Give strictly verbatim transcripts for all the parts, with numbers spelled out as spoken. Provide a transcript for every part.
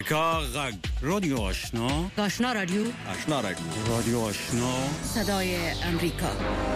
کاغذ رادیو آشنا آشنا رادیو آشنا رادیو رادیو آشنا صدای امریکا.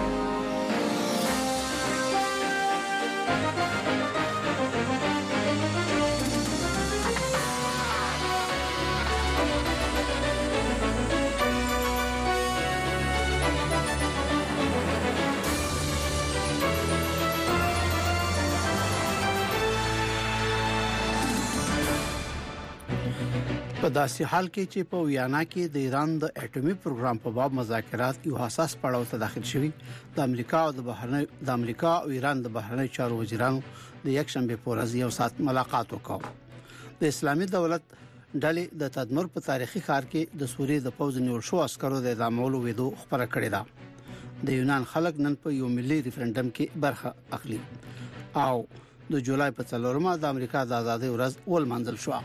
په داسې حال کې چې په ویانا کې د ایران د اټومي پروګرام په باب مذاکرات یو حساس پړاو ته داخل شوي، د امریکا او د بهرنی د امریکا او ایران د بهرنی چارو وزیرانو د یک شنبه په ورځ یو سات ملاقات وکړ. د اسلامي دولت ډلې د تدمر په تاریخي ښار کې د سوریې د پوز نیول شو عسکرو د اعدامولو ویډیو خبره کړې ده. د یونان خلک نن په یو ملي ریفرندم کې برخه اخلي او د جولای په څلورمه د امریکا د ازادۍ ورځ ولمانځل شو.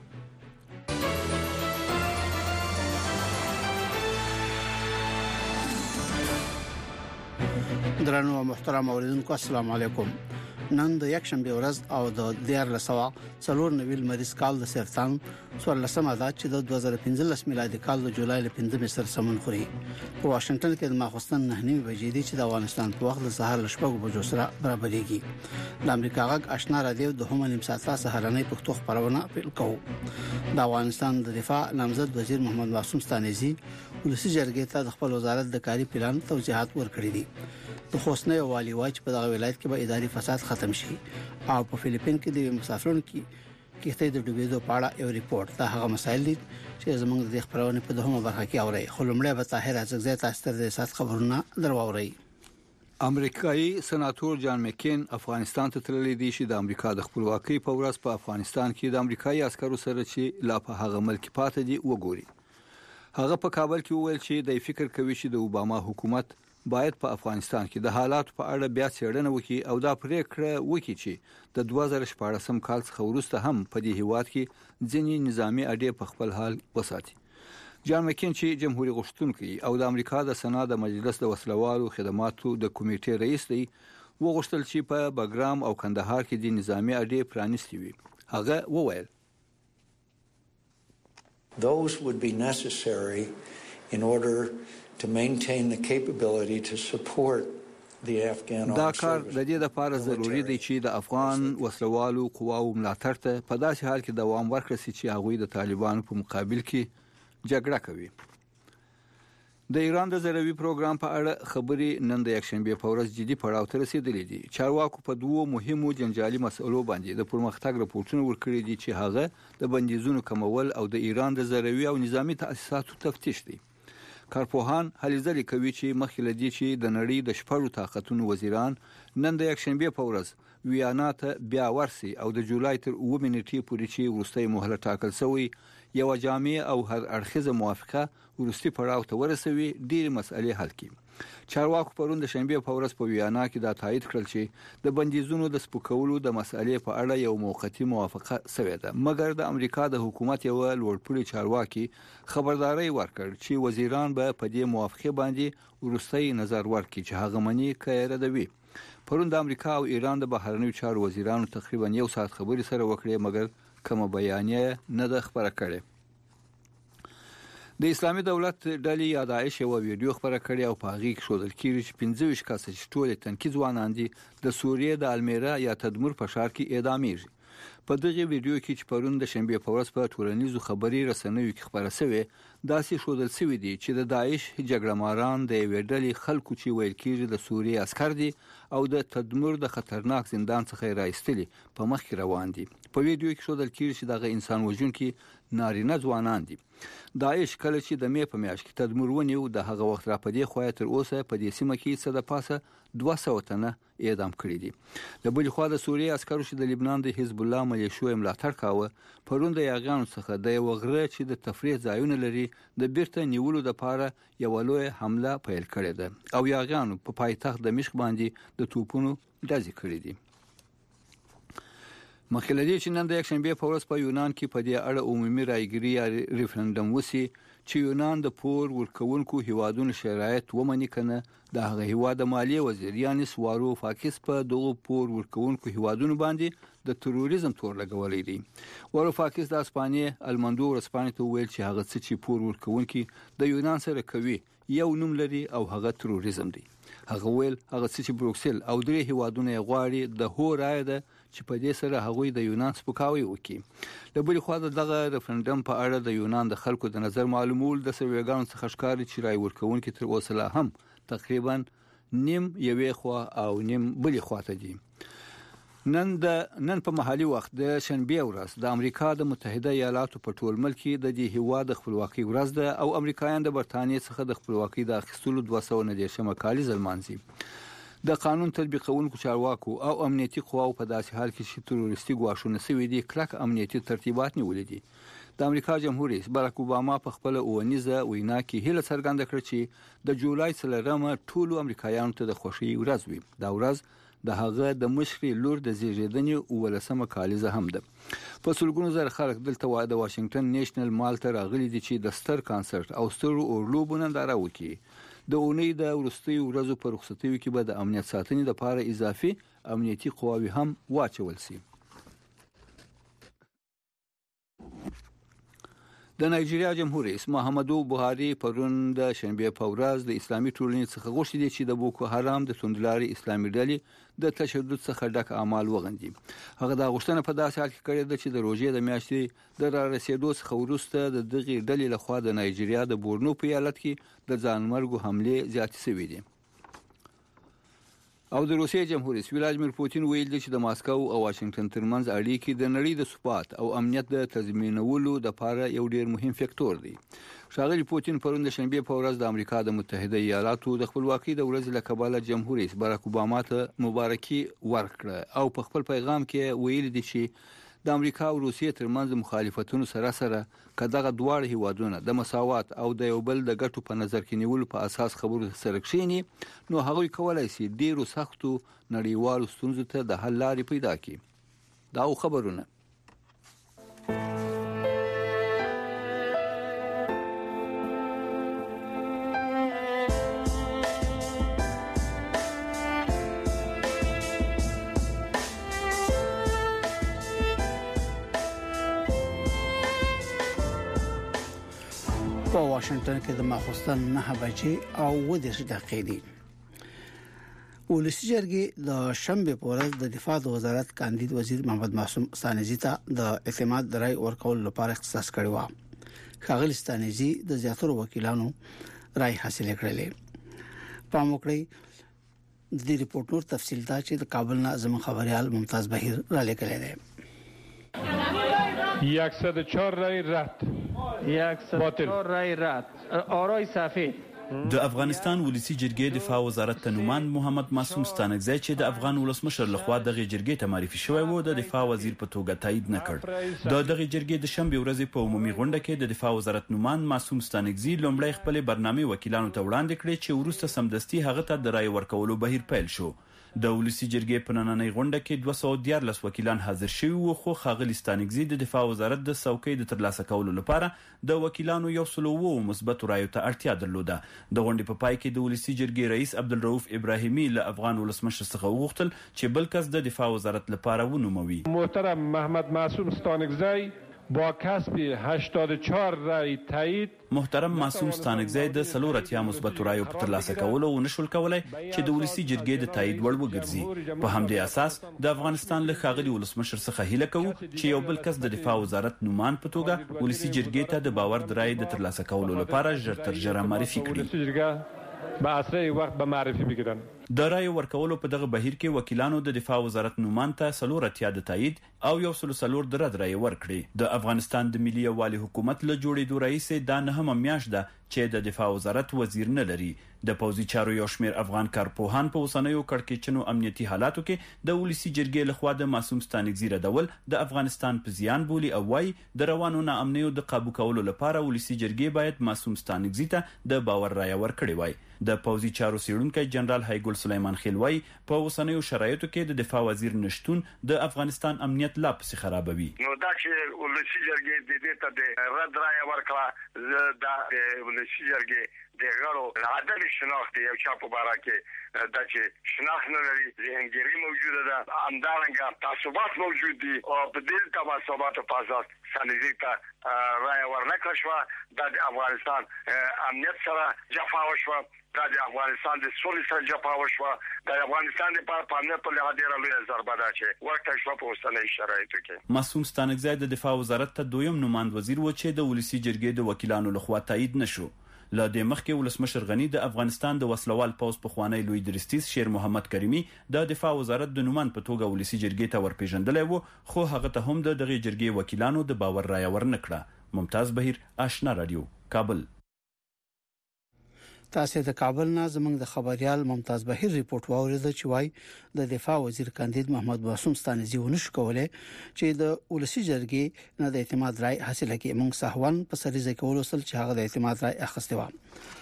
درنو او محترم اوریدونکو السلام علیکم. نن د یک شنبه ورځ او د دیار لسوا څلور نویل مریض کال د سرطان څوارلسمه ده چې د دوه زره پنځلس میلادي کال د جولای ل پنځمې سره سمون خوري. په واشنگټن کې د ماخوستن نه نیمه بجې دي چې د افغانستان په وخت د سهار ل شپږو بجو سره برابرېږي. د امریکا غږ آشنا رادیو د هم نیم ساعته سهارنۍ پښتو خبرونه پیل کوو. د افغانستان د دفاع نامزد وزیر محمد معصوم ستانیزي ولسی جرګې ته د خپل وزارت د کاري پلان توضیحات ورکړي دي. د خوسنۍ والی واچ په دغه ولایت کې به اداري فساد ختم شي او په فلیپین کې د مسافرونو کې کېته د ډوبېدو په اړه یو ریپورت. دا هغه مسایل دي چې زموږ د خبرونه په دغه برخه کې اوري. خلمړی به طاهر ازغزي تاسو ته د سات خبرونه درواوري. امریکایي سناتور جان مکین افغانستان ته تللی دی چې د امریکا د خپلواکۍ په ورځ په افغانستان کې د امریکایي عسکرو سره چې لا په هغه ملک پاتې دي وګوري. هغه په کابل کې وویل چې د فکر کوي چې د اوباما حکومت باید په افغانستان کې د حالات په اړه بیا څېړنه وکړي او دا پریکړه وکړي چې د دوه زره شپاړسم کال څخه وروسته هم په دې هیواد کې ځینې نظامی اډې په خپل حال وساتي. جان مکین چې جمهوریت غوښتونکي او د امریکا د سنا د مجلس د وسلوالو خدماتو د کمیټې رئیس دی وغوښتل چې په بګرام او کندهار کې د نظامی اډې پرانیستي وي. هغه وویل Those would be necessary in order to maintain the capability to support the Afghan دا کار د دې لپاره ضروری دی چې د افغان وسلوالو قواو ملاتړ ته په داسې حال کې دوام ورکړي چې هغوی د طالبانو په مقابل کې جګړه کوي. د ایران د زروي پروګرام په اړه خبري نن د یک شنبه په ورځ جدي پړاو ته رسیدلې دي. چارواکو په دوو مهمو جنجالي مسئلو باندې د پرمختګ راپورټونه ورکړي دي چې هغه د بندیزونو کمول او د ایران د زروي او نظامی تاسیساتو تفتیش دي. کارپوهان هلې ځلې کوي چې مخکې له دې چې د نړۍ د شپږو طاقتونو وزیران نن د یک شنبه په ورځ ویانا ته بیا ورسي او د جولای تر اووه نیټې پورې چې وروستۍ مهله ټاکل شوی یو جامع او هر اړخیزه موافقه ورستي پړاو ته ورسوي ډېر مسئلې حل کړي. چارواکو پرون د شنبه په ورځ په ویانا کې دا تایید کړل چې د بندیزونو د سپکولو د مسئلې په اړه یو موقتی موافقه شوې ده، مګر د امریکا د حکومت یو لوړپوړي چارواکي خبرداري ورکړ چې وزیران به په دې موافقه باندې ورستي نظر ورکړي چې هغه منی کړه دوی. پرون د امریکا او ایران د بهرنیو چارو وزیرانو تقریبا یو ساعت خبري سره وکړي، مګر کومه بیانیه نه ده خبره کړې. د اسلامي دولت ډلې یا داعش یو ویډیو خبره کړې او په هغه کې ښودل کېږي چې پنځه ویشت کسه چې ټول تنکي ځوانان دي د سوریې د المیرا یا تدمر په ښار کې اعدامېږي. په دغه ویډیو کې چې پرون د شنبه په ورځ په ټولنیزو خبري رسنیو کې خبره شوې داسې ښودل شوی دی چې د داعش جګړهماران د ویډلې خلکو چې ویل کېږي د سوریې عسكر دي او د تدمر د خطرناک زندان څخه راایستلي په مخ کې روان دي. په ویډیو کې ښودل کېږي چې دغه انسان وژونکي نارینه ځوانان دي. داعش کله چې د مې په میاشت کې تدمر ونیو د هغه وخت را پدې خو تر اوسه په دې سیمه کې څه د پاسه دوه سوه تنه اعدام کړي دي. د بل خوا د سوریې عسکرو چې د لبنان د حزب الله ملیشو ملاتړ کاوه پرون د یاغیانو څخه د یو غره چې د تفریح ځایونه لري د بیرته نیولو لپاره یو لوی حمله پیل کړې ده او یاغیانو په پایتخت دمشق باندې د توپونو ډزې کړې دي. مخکې له دې چې نن د یکشنبې په ورځ په یونان کې په دې اړه عمومي رایګیري یا ریفرندم وشي چې یونان د پور ورکوونکو هیوادونو شرایط ومني کنه د هغه هیواد مالیه وزیر یانس واروفاکیس په دغه پور ورکوونکو هیوادونو باندې د تروریزم تور لګولې دي. واروفاکیس د اسپانیې المندو ورسپانې ته ویل چې هغه څه چې پور ورکوونکي د یونان سره کوي یو نوم لري او هغه تروریزم دی. هغه ویل هغه څه چې بروکسل او درې هیوادونه غواړي د هو رائے ده چې په دې سره هغوی د یونان سپکاوی وکړي. د بل خو دغه ریفرندم په اړه د یونان د خلکو د نظر معلومول د سروېګانو څخه ښکاري چې رائے ورکوونکي تر اوسه لا هم تقریبا نیم یوې خوا او نیم بلې خوا ته دي. نن د نن په محلي وخت د شنبه ورځ د امریکا د متحده ایالاتو په ټول ملک کې د دې هیواد خپلواکي ورځ ده او امریکایان د برتانیې څخه د خپلواکي د اخیستلو دوه سوه نه دیرشمه کالیزه لمانځي. د قانون تطبیقونکو چارواکو او امنیتي قواو په داسې حال کې چې تروریستي ګواښونه سوي دي کلک امنیتي ترتیبات نیولې دي. د امریکا جمهور رئیس باراک اوباما په خپل اونیزه وینا کې هیله څرګنده کړې چې د جولای څلورمه ټولو امریکایانو ته د خوښۍ ورځ وي. دا ورځ د هغه د مشري لور د زیږیدنې اولسمه کالیزه هم ده. په سلګونو زره خلک دلته د واشنگټن نیشنل مال ته راغلي دي چې د ستر کانسرت او سترو اورلوبو ننداره وکړي. د اونۍ د وروستیو ورځو په رخصتیو کې به د امنیت ساتنې لپاره اضافي امنیتي قواوې هم واچول شي. د نایجیریا جمهور رئیس محمدو بوهاري پرون د شنبه په ورځ د اسلامي ټولنې څخه غوښتي دي چې د بوکو حرام د توندلاري اسلامي ډلې د تشدد څخه ډک اعمال وغندي. هغه دا غوښتنه په داسې حال کې کړې ده چې د روژې د میاشتې د را رسیدو څخه وروسته د دغه ډلې لخوا د نایجیریا د بورنو په ایالت کې د ځانمرګو حملې زیاتې شوې دي. او د روسیې جمهور رئیس ولادیمیر پوتین ویل دی چې د ماسکو او واشنگټن ترمنځ اړیکې د نړۍ د ثبات او امنیت د تضمینولو لپاره یو ډیر مهم فکتور دی. ښاغلي پوتین پرون د شنبه په ورځ د امریکا د متحده ایالاتو د خپلواکۍ د ورځې له کبله جمهور رئیس باراک اوباما ته مبارکي ورکړه او په خپل پیغام کې ویل دی چې د امریکا او روسیې ترمنځ مخالفتونو سره سره کداغه دواړه هیوادونه د مساوات او د یو بل د ګټو په نظر کې نیولو په اساس خبرو سره کښینی نو هغوی کولای شي ډیرو سختو نړیوالو ستونزو ته د حل لارې پیدا کړي. دا خبرونه په واشنگټن کې د ماخوستن نه بجې او و دېرش دقیقې دي. ولسی جرګې د شنبه په ورځ د دفاع د وزارت کاندید وزیر محمد معصوم ستانزي ته د اعتماد درای ورکول لپاره اختصاص کړی و. ښاغلي ستانزي د زیاتره وکیلانو رائے حاصل کړلې. په موکړی د دې ریپورت نور تفصیل دا چې د کابل نه زموږ خبريال ممتاز بهیر را لیکلی دی. صد و چهار رای رد صد و چهار رای رد. آرای سفید د افغانستان ولسی جرګې دفاع وزارت تنوماند محمد معصوم ستانکزی چې د افغان ولسمشر لخوا دغه جرګې ته معرفي شوی و د دفاع وزیر په توګه تایید نکړ. د دغه جرګې د شنبه ورځې په عمومي غونډه کې د دفاع وزارت نوماند معصوم ستانکزی لومړی خپل برنامه وکیلانو ته وړاندې کړې چې وروسته سمدستي هغه ته د رای ورکولو بهیر پیل شو. د ولسی جرګې په نننۍ غونډه کې دوه سوه دیارلس وکیلان حاضر شوي وو خو ښاغلي ستانکزي د دفاع وزارت د څوکۍ د ترلاسه کولو لپاره د وکیلانو یو سل او اووه مثبتو رایو ته اړتیا درلوده. د غونډې په پای کې د ولسی جرګې رئیس عبدالرؤف ابراهیمي له افغان ولسمشر څخه وغوښتل چې بل کس د دفاع وزارت لپاره ونوموي. محترم محمد معصوم ستانکزی با کسب هشتاد و چهار رای تایید محترم معصوم ستانکزی د څلور اتیا مثبت رایو په ترلاسه کولو ونشول کولای چې د ولسی جرګې د تایید وړ وګرځي. په همدې اساس د افغانستان له ښاغلي ولسمشر څخه هیله کوو چې یو بل کس د دفاع وزارت نومان په توګه ولسی جرګې ته د باور د رای د ترلاسه کولو لپاره ژر تر ژره معرفي کړي. به اسرع وخت به معرفي بگیرن. د رای ورکولو په دغه بهیر کې وکیلانو د دفاع وزارت نومان ته څلور اتیا د تایید او یو سل څلور د رد رای ورکړي. د افغانستان د ملي یووالي حکومت له جوړېدو راهیسې دا نهمه میاشت ده چې د دفاع وزارت وزیر نه لري. د پوځي چارو یو شمېر افغان کارپوهان په اوسنیو کړکېچنو امنیتي حالاتو کې د ولسی جرګې لخوا د معصوم ستانکزي ردول د افغانستان په زیان بولي او وايي د روانو ناامنیو د قابو کولو لپاره ولسی جرګې باید معصوم ستانکزي ته د باور رایه ورکړي وای. د پوځي چارو څیړونکي جنرال هایګل سلیمان خیلوی په اوسنیو شرایطو کې د دفاع وزیر نشټون د افغانستان امنیت لا پسې خرابوي. نو دا چې ولسی جرګې د دې ته د رد رای ورکړه د ولسی جرګې د غړو عدالت شناخت یو چا په باره کې د چې شناخت نه لري ذهنګيري موجوده ده همدارنګه تعصبات موجود دي او په دې تعصبات په اساس سنځي ته رای ورنکړه شو د افغانستان امنیت سره جفا وشوه د افغانستان د سولې سره جفا وشوه د افغانستان په امنیت په لحاظ ډېره لویه ضربه ده چې ورته شو په اوسنۍ شرایطو کې. معصوم ستانکزی د دفاع وزارت ته دویم نماند وزیر و چې د ولسی جرګې د وکیلانو لخوا تایید نشو. لا د مخکې ولسمشر غنی د افغانستان د وسلوال پوز په خوانی لوی درستیس شیر محمد کریمی د دفاع وزارت د نومان په توګه ولسی جرګې ته ورپېژندلې وو خو هغه ته هم د دغه جرګې وکیلانو د باور رای ورنکړه. ممتاز بهیر، آشنا رادیو، کابل. تاسو د کابل نه زموږ د خبريال ممتاز بهیر ریپورت واورید چې وای د دفاع وزیر کاندید محمد معصوم ستانکزی ونشو کولای چې د ولسی جرګې نه د اعتماد رائے حاصله کړي. موږ سهوان په سریزه کې ولوسل چې هغه د اعتماد رائے اخیسته و.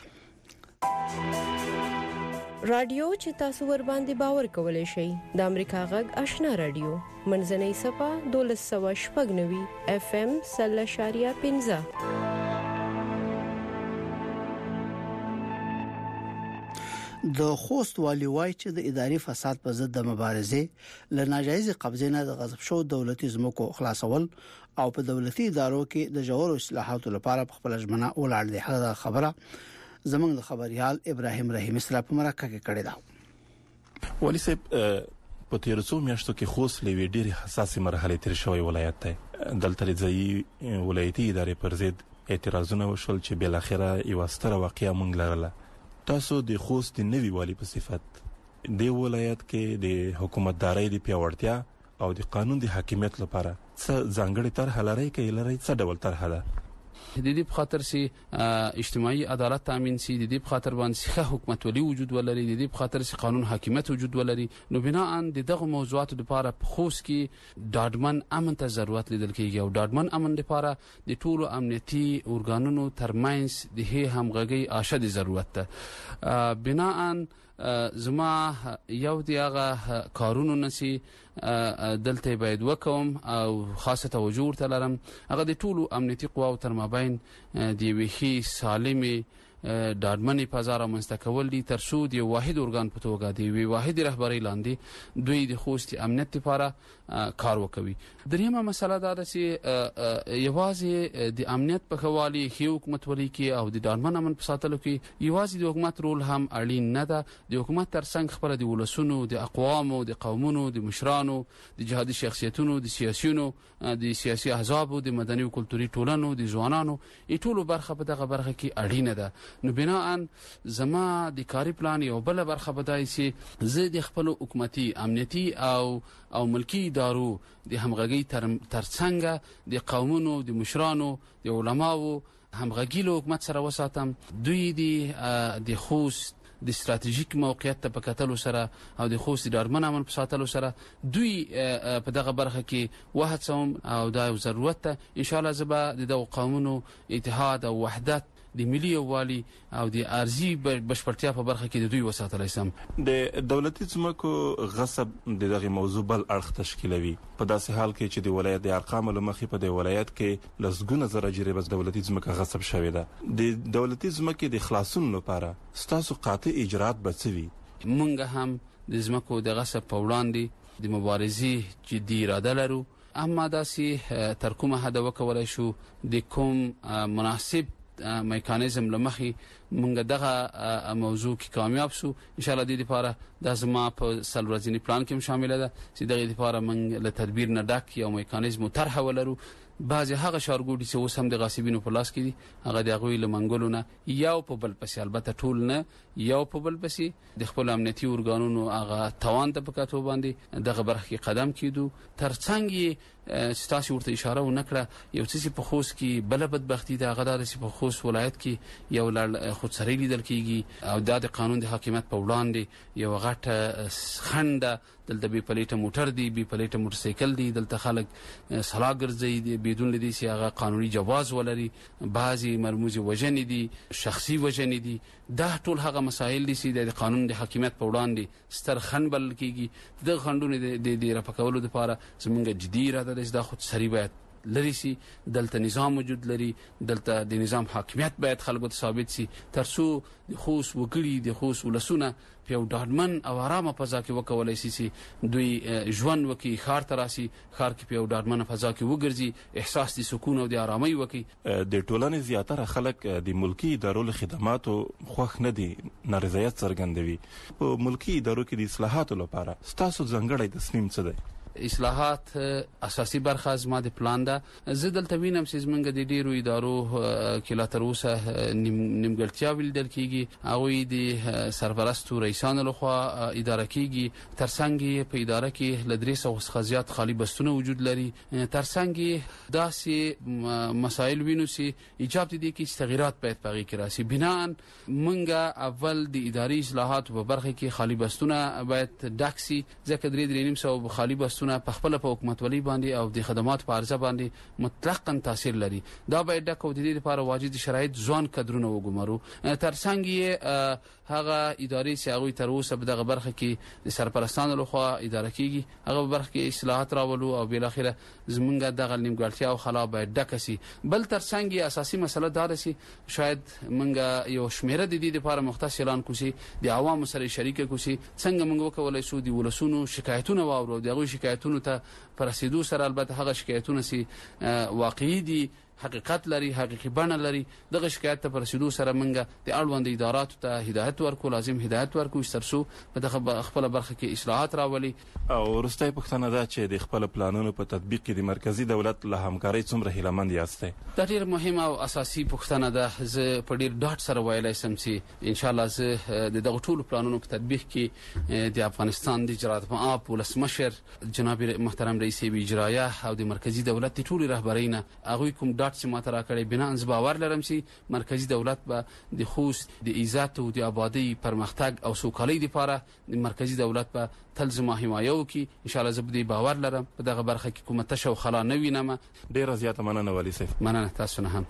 رادیو چې تاسو ور باندې باور کولای شئ د امریکا غږ آشنا رادیو منځنۍ صفه دولس سوه شپږ نوي اف ام سل شاریه پنځه. د خوست والی وای چې د اداري فساد په ضد د مبارزې ل ناجایز قبضې نه د غصب شو دولتي زمکو خلاصول او په دولتي ادارو کې د جوړو اصلاحاتو لپاره په خپل ژمنه ولاړ دي. هغه خبره زموږ د خبريال ابراهيم رحیم سره په مرکه کې کړې ده. والی صاحب په تیر څو میاشتو کې خوست لوي ډېری حساسه مرحله تیر شوی ولایت دی. دلته ځای ولایتي ادارې پر ضد اعتراضونه وشول چې بل اخره یو ستره واقعیا مونږ لرله. تاسو د خوست د نوي والی په صفت د ولایت کې د حکومتدارۍ د پیاوړتیا او د قانون د حاکمیت لپاره څه ځانګړي طرح لري کې لري څه ډول طرح ده؟ د دې په خاطر سي اجتماعي عدالت تامین سي د دې په خاطر باندې ښه حکومت ولي وجود ولري د دې په خاطر سي قانون حاکمیت وجود ولري. نو بنا ان دغه موضوعات لپاره په خوست کې ډاډمن امن ته ضرورت لیدل کېږي او ډاډمن امن لپاره د ټولو امنیتي ارګانونو ترمنځ د هي همغږي اشد ضرورت ده. بنا ان زما یو دیغه کارونو نسی دلته باید وکوم او خاصه توجه ورته لرم هغه د ټولو امنیتي قواو تر مابین دی ویخي سالمي ډاډمنې فضا رامنځته کول دي تر څو د واحد ارګان په توګه دی وی واحد رهبری لاندې دوی د خوست امنیت لپاره کار وکوي. دریمه مسله دا ده چې یوازې د امنیت په خوالي هي حکومت ولي کې او د ډاډمن امن په ساتلو کې یوازې د حکومت رول هم اړین نه ده. د حکومت ترڅنګ خبره د ولسونو د اقوامو د قومونو د مشرانو د جهادي شخصیتونو د سیاسيونو د سیاسي احزابو د مدني او کلتوري ټولنو د ځوانانو ټولو برخه په دغه برخه کې اړینه ده. نو بناء زما د کاری پلان یو بل برخه بدای سي زه د خپل حکومتي امنیتي او او ملکی ادارو د همغږي ترڅنګ د قومونو د مشرانو د علماو همغږي له حکومت سره وساتم. دوی د خوست د استراتیژیک موقعیت په کتلو سره او د خوست د ډاډمن امن په ساتلو سره دوی په دغه برخه کې وهڅوم او دا ضرورت ته ان شاء الله زبا د دغه قومونو اتحاد او وحدت د ملي یووالي او د ارزي بشپړتیا په برخه کې د دوی وساتلای سم. د دولتي ځمکو غصب د دغه موضوع بل اړخ تشکیلوي په داسې حال کې چې د ولایت د ارقام لمخې په د ولایت کې لسګونه زره جریبه دولتي ځمکه غصب شوې ده. د دولتي ځمکې د خلاصون لپاره ستاسو قاطع اجرات بڅوي؟ مونږ هم د ځمکو د غصب په وړاندې د مبارزې جدي اراده لرو اما داسې تر کومه حد وکولای شو د کوم مناسب میکانیزم لمخي مونږ دغه موضوع کې کامیاب شو ان شاء الله د دې لپاره د ازما په سلورځنی پلان کې شامل ده چې دغه لپاره مونږ له تدبیر نه ډک یو میکانیزم طرح ولرو. بعضی هغه شارګوډي چې اوس هم د غاصبینو په لاس کې دي هغه د غوی لمنګلو نه یو په بل پسې البته ټول نه یو په بل پسې د خپل امنیتي ارګانونو هغه توان ته پکاتو باندې دغه برخه کې قدم کیدو ترڅنګ چې تاسو ورته اشاره ونکړه یو څه په خوست کې بل بدبختی د غدار چې په خوست ولایت کې یو لړ خودسري لیدل کیږي او د قانون د حاکمیت په وړاندې یو غټه خنده دلته بي پلیټه موټر دی بي پلیټه موټر سایکل دی دلته خلک سلا ګرځي دي بدون لدی چې هغه قانوني جواز ولري بعضي مرموزي وجنې دي شخصي وجنې دي دا ټول هغه مسایل دي چې د قانون د حاکمیت په وړاندې ستر خنډ بل کیږي د خنډونو د د رافقولو لپاره زمونږ جدي اراده ده چې دا خود سری باید لري سي دلته نظام موجود لري دلته د نظام حاکمیت باید خلکو ته ثابت سي ترڅو د خوست وګړي د خوست ولسونه په یو ډاډمن او آرامه فضا کې وکولای شي چې دوی ژوند وکي خار تراسي خار کې په یو ډاډمن فضا کې وګرځي احساس د سکون او د آرامۍ وکي د ټولنې زیاتره خلک د ملکی ادارو له خدماتو خوښ نه دي نارضایت څرګندوي په ملکی ادارو کې د اصلاحاتو لپاره ستاسو ځانګړی تصمیم څه دی اصلاحات اساسي برخه زما د پلان ده زه دلته وینم چې زمونږ د ډیرو ادارو کې لا تر اوسه نیمګړتیا ولیدل کیږي هغوی د سرپرستو رئیسانو لخوا اداره کیږي ترڅنګ په اداره کې له درې سوه څخه زیات خالي بستونه وجود لري ترڅنګ داسې مسایل وینو چې ایجاب دي کې تغیرات باید پغې کې راسي بناء مونږ اول د اداري اصلاحات په برخه کې خالي بستونه باید ډاکسي ځکه درې درې نیم سو خالي بستونه په خپل په حکومت ولی باندې او د خدمات په ارزه باندې مطلقاً تاثیر لري دا باید د کو د دې لپاره واجد شرایط ځوان کډرونه وګمارو ترڅنګ یې هغه اداري سیاوي تر اوسه په دغه برخه کې د سرپرستانو لخوا اداره کیږي هغه برخه کې اصلاحات راولو او بل اخره زمونږ دغه نیمګړتیا او خلا باید ډکسي بل ترڅنګ یې اساسي مسله دا ده چې شاید مونږ یو شمیره د دې لپاره مختص اعلان کوسي د عوامو سره شریک کوسي څنګه مونږ وکولای شو د ولسونو شکایتونه واورو دغه شکایتونو ته پر رسیدو سره البته هغه شکایتونه سي واقعي دي حقیقت لري حقیقي بڼه لري دغه شکایت ته پر رسیدو سره منګه د اړوند اداراتو ته هدایت ورکو لازم هدایت ورکو ترڅو په دغه خپل برخه کې اصلاحات راولي او ورسته پښتنه دا چې د خپل پلانونو په تطبیق کې د مرکزی دولت له همکارۍ څومره هیلمند یاستئ دا ډیر مهمه او اساسي پښتنه ده زه په ډیر ډاټ سره ویلای سم چې ان شاء الله زه د دغه ټولو پلانونو په تطبیق کې د افغانستان د اجرات مآب ولسمشر جناب محترم رئیس اجرایه او د مرکزی دولت د ټولو رهبرینه هغه کوم چې ماته راکړی بنا انز باور لرم چې مرکزی دولت به د خوست د عزت او د آبادی پرمختګ او سوکالۍ لپاره د مرکزی دولت به تلزمه حمایه وکړي ان شاء الله زه به باور لرم په دغه برخه کې کومه تشو خلا نه وینم ډیره زیاته مننه ولی صاحب مننه تاسو نه هم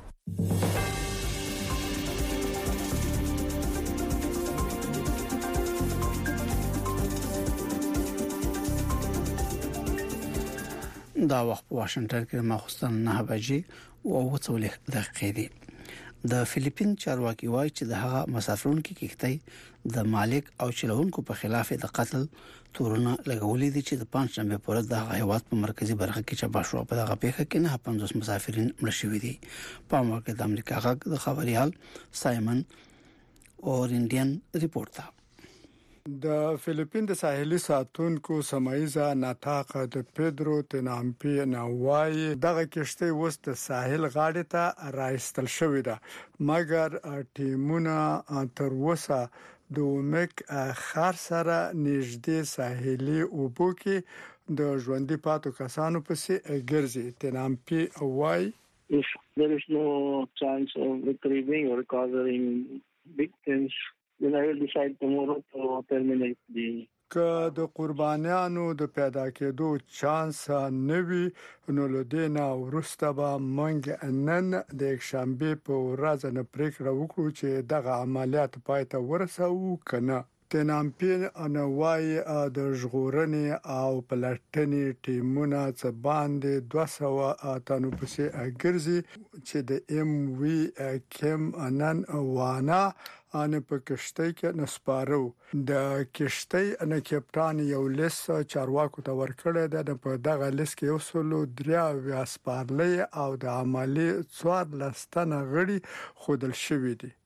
دا وخت په واشنگټن کې مخصوصا نه بجې او وڅولې دقیقې دي د فلیپین چارواکي وایي چې د هغه مسافرونکو کې کېږي د مالک او چلوونکو په خلاف د قتل تورونه لګولې دي چې د پنځمه پورې د هیواد په مرکزی برخه کې چا بشو په دغه پیښه کې نه پنځوس مسافرین مړ شوي دي په موقع د امریکا غږ د خبريال سایمن اورینډین ریپورت ده د فلیپین د ساحلي ساتونکو سمایزا ناتاقه د پیدرو تنامپی نوای دغه کشته وست ساحل غاړې ته راایستل شوې ده مګر ټیمونه تر وسه د مک خار سره نږدې ساحلي اوبو کې د ژوندۍ پاتو کسانو پسې ګرځي تنامپی وای If there is no chance of retrieving or recovering victims then I will decide tomorrow to terminate the که د قربانیانو د پیدا کېدو چانس نه وي نو لدینا ورسته به منګ نن د شنبه په ورځ نه پریکړه وکړو چې دغه عملیات پای ته ورسوو کنه تنامپین انوای د ژغورنې او پلټنې ټیمونه څخه باندې دوه سوه تنو پسې ګرځي چې د ام وی کم انن وانا ان په کشته کې نسپارو د کشته ان کپټان یو لیس چارواکو ته ورکړی د په دغه لیس کې یو سلو دریا واسپارلې او د عملی څوار لستنه غړي خودل شوې دي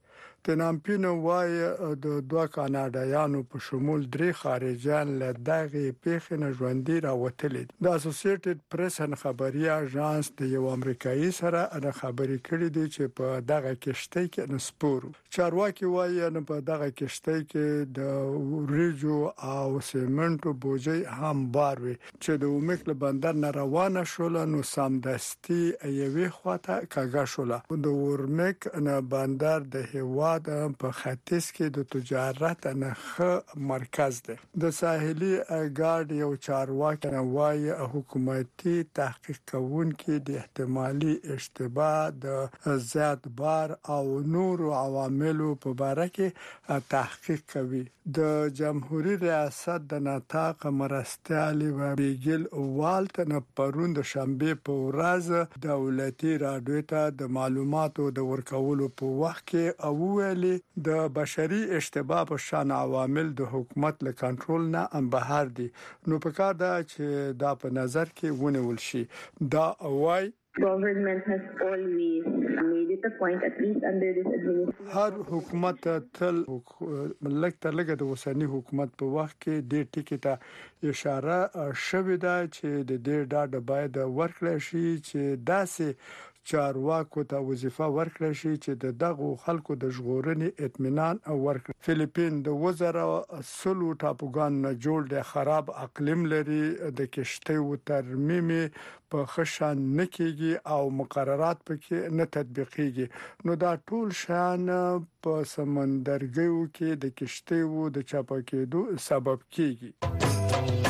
تنامپینو وای د دوه کاناډایانو په شمول درې خارجيان له دغه پیښې نه ژوندۍ راوتلي. د اسوسییټډ پریس خبري اژانس د یو امریکایي سره انا خبري کړې دي چې په دغه کشته کې نسپورو. چارواکي وایي نه په دغه کشته کې د ریجو او سیمنټو بوجي هم بار وي چې د اومکل بندر نه روانه شول نو سمدستي یوې خواته کاږه شول. د اورمک نه بندر د هیواد په ختیځ کې د تجارت نه مرکز دی. د ساحلي ګارد یو چارواکي وایي حکومتي تحقیق کوونکي د احتمالي اشتباه د زیات بار او نور عواملو په اړه کې تحقیق کوي. د جمهوریت ریاست د نطاق مرستيالي و بیګل والت نه پرون د شنبه په ورځ دولتي رادیو ته د معلوماتو د ورکولو په وخت کې او ویلي د بشري اشتباه په شان عوامل د حکومت له کنټرول نه بهر دي. نو په کار دا چې دا په نظر کې ونیول شي. دا وای Government has always made it a point, at least under this administration. هر حکومت تل لکه تر لګه د وسنی حکومت په وخت کې د ټکی ته اشاره شوې ده چې د دې ډاډه باید ورکړل شي چې داسې چارواکو ته وظیفه ورکړل شي چې د دغه خلکو د ژغورنې اطمینان او ورکړي. فلیپین د وزرا سلو ټاپوګان نه جوړ د خراب اقلیم لري. د کشته و ترمیم په خشن نکېږي او مقررات پکې نه تطبیقيږي. نو دا ټول شان په سمندرګیو کې د کشته و د چاپه کېدو سبب کیږي.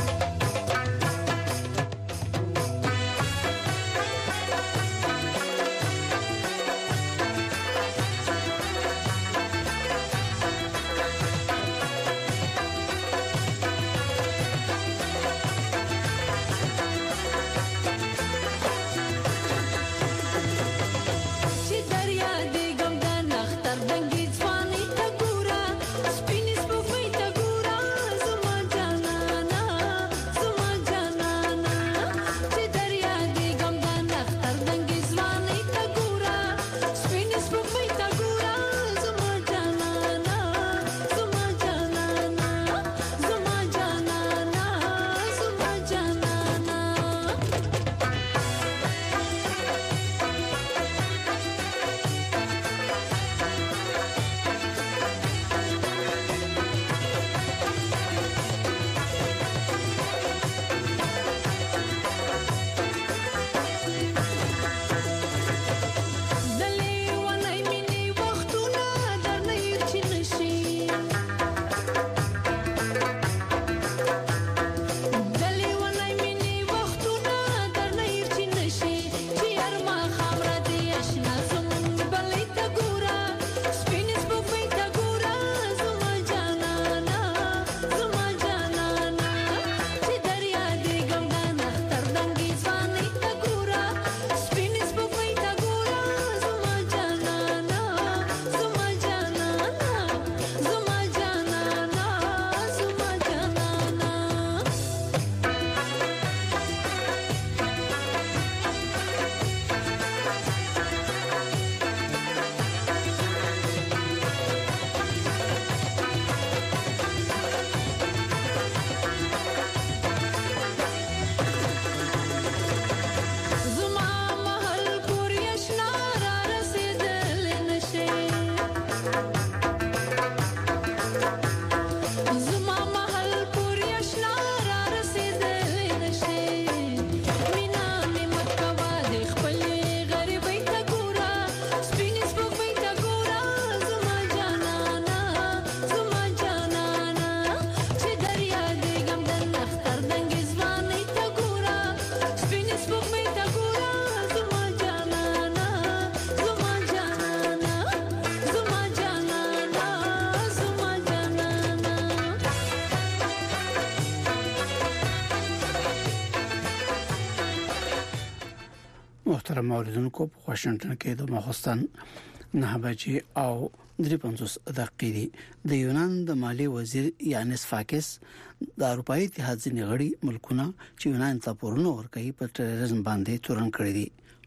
محترم اوریدونکو په واشنگټن کې د ماخستان نه بجې او درې پنځوس دقیقې دي. د یونان د مالی وزیر یانس فاکس د اروپאי اتحاد ځینې غړي ملکونه چې یونان ته پورونه ورکوي په تروریزم باندې تورن کړی دي.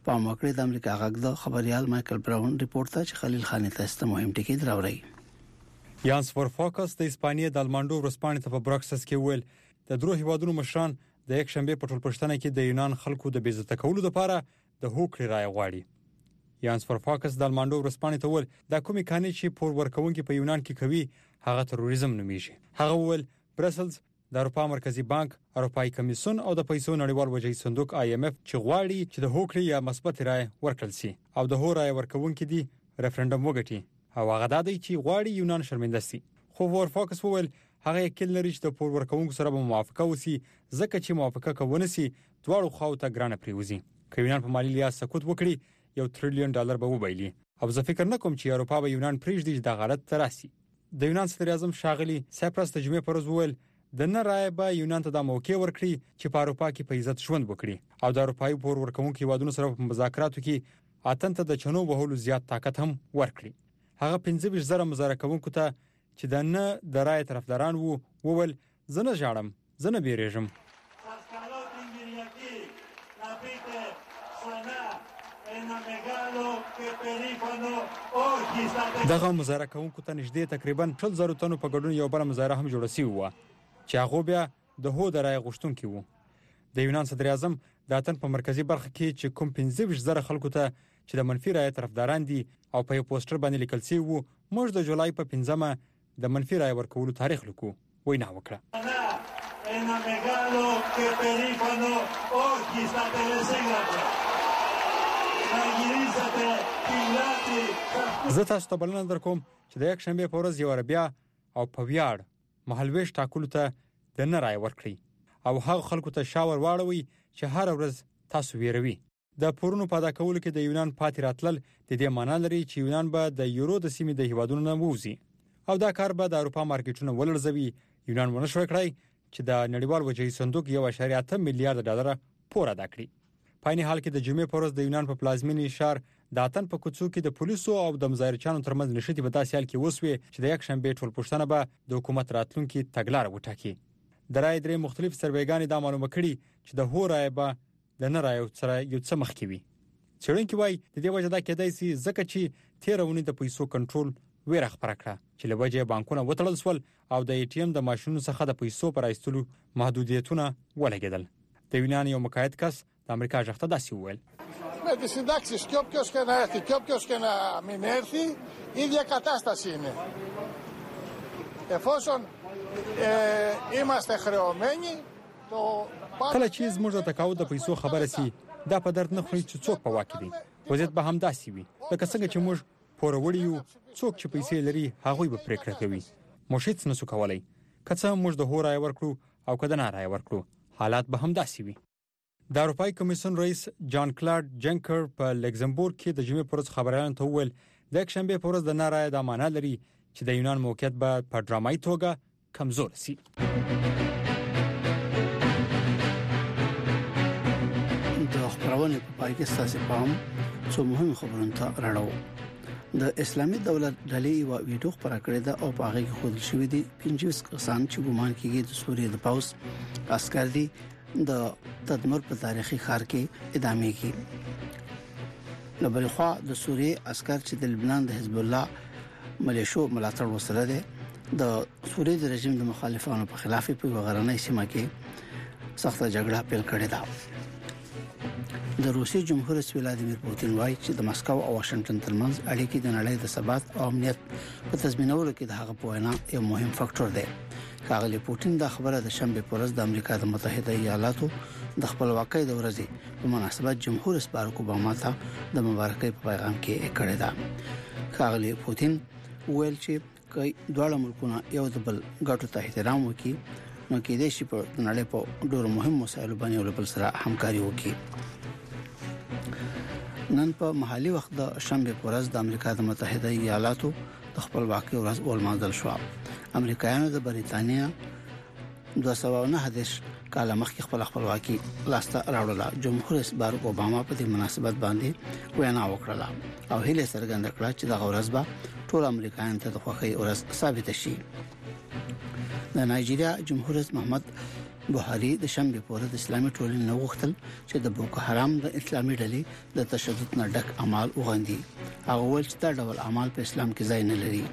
په مکړه د امریکا غږ د خبريال مايكل براون ریپورت ته چې خلیل خان تاسو مهم ټکی دراوړی. یانس فورفاکس د اسپانیا د المانډو ورسپانې ته په برکسس کې ویل د درو هیوادونو مشران د یک شنبه په ټولپښتنه کې د یونان خلکو د بیزته کولو لپاره د هوکړې رائے غواړي. یانس فورفاکس د المانډو ورسپانې ته ویل د کومې کانې چې پور ورکوونکي په یونان کې کوي هغه تروریزم نومیږي. هغه ویل برسلز د اروپا مرکزی بانک، اروپای کمیسیون او د پیسو نړیوال وجهي صندوق آی ایم اف چې غواړي چې د هوکړې یا مثبت رائے ورکړل شي او د هو رائے ورکوونکي دی ریفرندوم وګټي او هغه د دې چې غواړي یونان شرمنده شي. خو فورفاکس وویل هغه یې لري چې د پور ورکوونکو سره موافقه وسی ځکه چې موافقه کوونه سي دواړو خواو ته ګرانه پریوزي. که یونان په مالی لحاظ سقوط وکړي یو تریلیون ډالر به وبایلي او زه فکر نه کوم چې اروپا به یونان پریږدي چې د غلط تراسي. د یونان صدر اعظم شاغلی سایپرس د جمعې پر ورځ وویل د نه رائے به یونان ته د موقع ورکړي چې په اروپا کې په عزت ژوند وکړي او د اروپایي پور ورکوونکو هیوادونو سره په مذاکراتو کې اتن ته د چنو وهلو زیات طاقت هم ورکړي. هغه پنځه ویشت زره مذاکره کوونکو ته چې د نه د رائے طرفداران وو وویل زه نه ژاړم، زه نه بیریږم. دغه مظاهره کوونکو ته نږدې تقریبا شل زره تنو په ګډون یو بل مظاهره هم جوړه شوې و چې هغه بیا د هو د رائے غوښتونکي وو. د یونان صدر اعظم د اتن په مرکزی برخه کې چې کوم پنځه ویشت زره خلکو ته چې د منفي رائے طرفداران دي او په یو پوسټر باندې لیکل شوی وو موږ د جولای په پنځمه د منفي رائے ورکولو تاریخ لیکو وینا وکړه. زه تاسو ته بلنه درکوم چې د یک شنبه په ورځ یو عربیا او په ویاړ محلويش ټاکلو ته د نه رائے ورکړي او هغه خلکو ته شاور واړوي چې هر ورځ تاسو ویروي. د پورونو په ادا کولو کې د یونان پاتې راتلل د دې معنی لري چې یونان به د یورو د سیمې د هیوادونو نه ووزي او دا کار به د اروپا مارکیټونو ولړزوي. یونان ونه شوی کړی چې د نړیوال وجهي صندوق یو اشاریه اته میلیارډ ډالر پور ادا کړي. په عین حال کې د جمعې په ورځ د یونان په پلازمینې شهر د اتن په کوڅو کې د پولیسو او د مظاهرچیانو ترمنځ نشټي په داسې حال کې وسوي چې د یک شنبه ټول پښتنه به د حکومت راتلونکي تګلار وټاکي. د رائے درې مختلف سروېګانې دا معلومه کړي چې د هو رائے به د نه رائے سره یو څه مخ کې وي. څېړونکي وایي د دې وجه دا کېدای شي ځکه چې تیرونی د پیسو کنټرول ویره خبره کړه چې له وجه بانکونه وتړل شول او د ای ټي ام د ماشینونو څخه د پیسو پر ایستلو محدودیتونه ولګېدل. د یونان یو مقاید کس د امریکا ژغته داسې وویل με τις συντάξεις και όποιος και να έρθει και όποιος και να μην έρθει η ίδια κατάσταση είναι. Εφόσον ε, είμαστε χρεωμένοι το کله چې زموږ د تقاعد د پیسو خبره سي دا په درد نه خوري چې څوک په واکې دي وضعیت به هم داسې وي لکه څنګه چې موږ پوروړي یو څوک چې پیسې لري هغه به پریکړه کوي. موږ هیڅ نسو کولای که څه موږ د هو رائے ورکړو او کله نه رائے ورکړو حالات به هم داسې وي. د اروپای کمیسیون رئیس جان کلاډ جنکر په لکزمبورګ کې د جمعې پر ورځ خبريالانو ته وویل د یک شنبه پر ورځ د نه رائے د معنی لري چې د یونان موقعیت به په ډرامایي توګه کمزور شي. د خبرونه په پای کې ستاسو پام څو مهم خبرونه ته راړو. د اسلامي دولت ډلې یو ویډیو خبره کړې ده او په هغه کې خود شوې دي پنځه کسان چې ګومان کیږي د سوریې د پاوس عسكر دي د تدمر په تاریخي ښار کې ادامه کوي. لبلخوا د سوریې عسكر چې د لبنان د حزب الله ملیشو ملاتړ وسره ده د سوریې د رژیم د مخالفانو په خلاف په غرنۍ سیمه کې سخت جګړه پیل کړې ده. د روسي جمهور رئیس ولادیمیر پوتین وایي چې د مسکو او واشنگټن ترمنځ اړیکې د نړۍ د ثبات او امنیت په تضمینولو کې د هغه په وینا یو مهم فاکټور دی. ښاغلی پوتین دا خبره د شنبه په ورځ د امریکا د متحده ایالاتو د خپلواکۍ د ورځې په مناسبت جمهور رئیس باراک اوباما ته د مبارکۍ په پیغام کې کړې ده. ښاغلی پوتین ویل چې کای دواړه ملکونه یو د بل ګټو ته احترام وکړي نو کې د شي په نړۍ په ډېر مهم مسایلو باندې یو بل سره همکاري وکړي. نن په محلي وخت د شنبه په ورځ د امریکا د متحده ایالاتو د خپلواکۍ ورځ ولمانځل شو. امریکایانو د بریتانیا دوه سوه او نهه دیرش کال مخکې خپل خپلواکي لاسته راوړله. جمهور رئیس باراک اوباما په دې مناسبت باندې وینا وکړه او هیله څرګنده کړه چې د ورځ به ټول امریکایان ته د خوښۍ ورځ ثابت شي. د نایجیریا جمهور رئیس محمد بوهاري د شنبه په ورځ اسلامي ټولنې نوښتل چې د بوکو حرام د اسلامي ډلې د تشدد نه ډک اعمال وغندي هغه ول چې دا ډول اعمال په اسلام کې ځای نه لري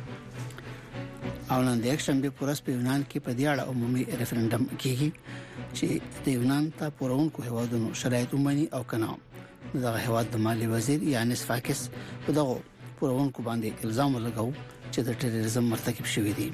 او نن د یک شنبه په ورځ په یونان کې په دې اړه عمومي ریفرندم کیږي چې د یونان ته پورونکو هوادونو شرایط ومني او کنه دغه هواد د مالی وزیر یانس فاکس په دغه پورونکو باندې الزام لګاو چې د ټیرریزم مرتکب شوی دی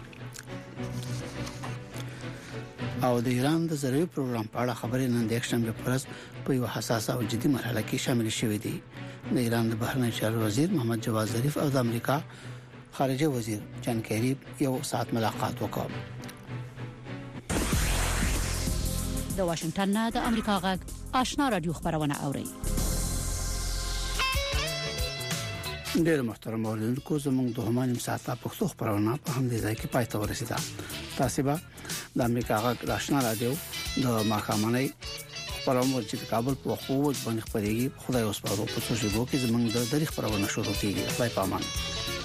او د ایران د زراعي پروګرام په اړه خبرې نن د یک شنبه په ورځ په یو حساسه او جدي مرحله کې شامل شوې دي د ایران د بهرنی چارو وزیر محمد جواد ظریف او د امریکا خارجه وزیر جان کیری یو ساعت ملاقات وکړ د واشنگټن نه د امریکا غږ آشنا رادیو خبرونه اوري ډېر محترم اوریدونکو زموږ د همانیم ساعته پښتو خبرونه په هم دې ځای کې پای ته ورسیده تاسو به د امریکا غږ آشنا رادیو د ماخامنۍ خبرونه چې د کابل په خوب باندې خبرېږي خدای اوس په ورو په څو شپو کې زموږ د تاریخ خبرونه شروع کیږي خدای پامان